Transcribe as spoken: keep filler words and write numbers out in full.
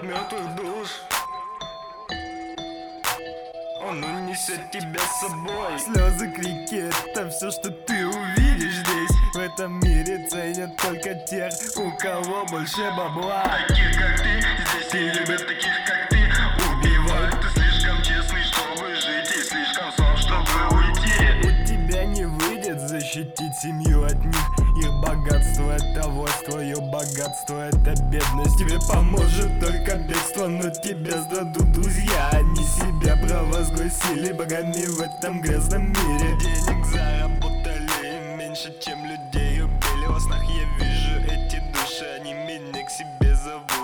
мертвых душ. Он унесет тебя с собой. Слезы, крики — это все, что ты увидишь здесь. В этом мире ценят только тех, у кого больше бабла. Таких как ты, здесь не любят таких как ты. Убивают, ты слишком честный, чтобы жить, и слишком слаб, чтобы уйти. У тебя не выйдет защитить семью от них. Их богатство — это власть, твое богатство — это бедность. Тебе поможет только бегство, но тебя сдадут друзья. Они себя провозгласили богами в этом грязном мире. Денег заработали меньше, чем людей убили. Во снах я вижу эти души, они меня к себе зовут.